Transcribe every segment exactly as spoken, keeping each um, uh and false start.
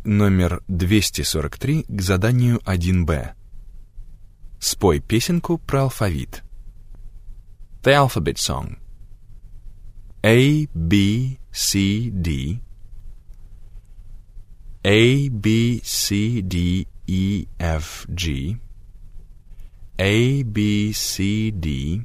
номер двести сорок три к заданию один бэ. Спой песенку про алфавит. The Alphabet Song. A, B, C, D. A, B, C, D, E, F, G. A, B, C, D.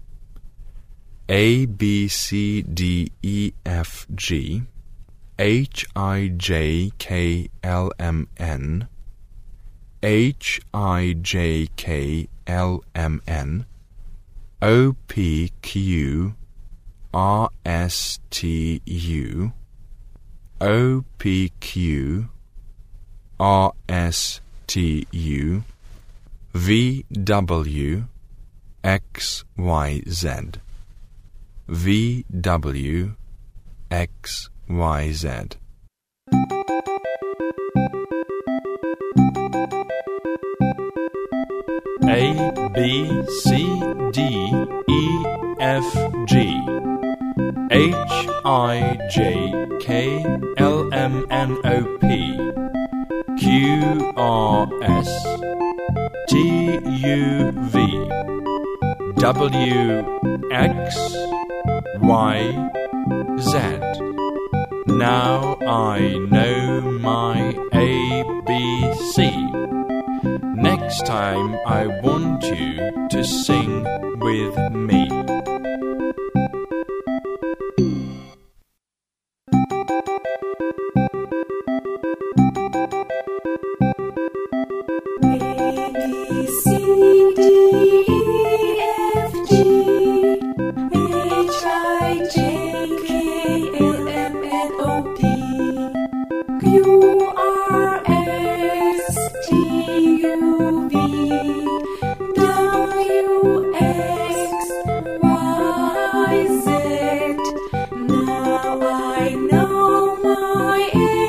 A, B, C, D, E, F, G. H, I, J, K, L, M, N. H, I, J, K, L, M, N. O, P, Q, R, S, T, U. O, P, Q, R, S, T, U. V, W, X, Y, Z. V, W, X, Y, Z. A, B, C, D, E, F, G. H, I, J, K, L, M, N, O, P. Q, R, S, T, U, V. W, X, Y, Z. Now I know my A B C. Next time I want you to sing with me. A, B, C, D, E, F, G. H, I, J, K, L, M, N, O, P. Q, R, S, T, U, V. W, X, Y, Z. Now I know my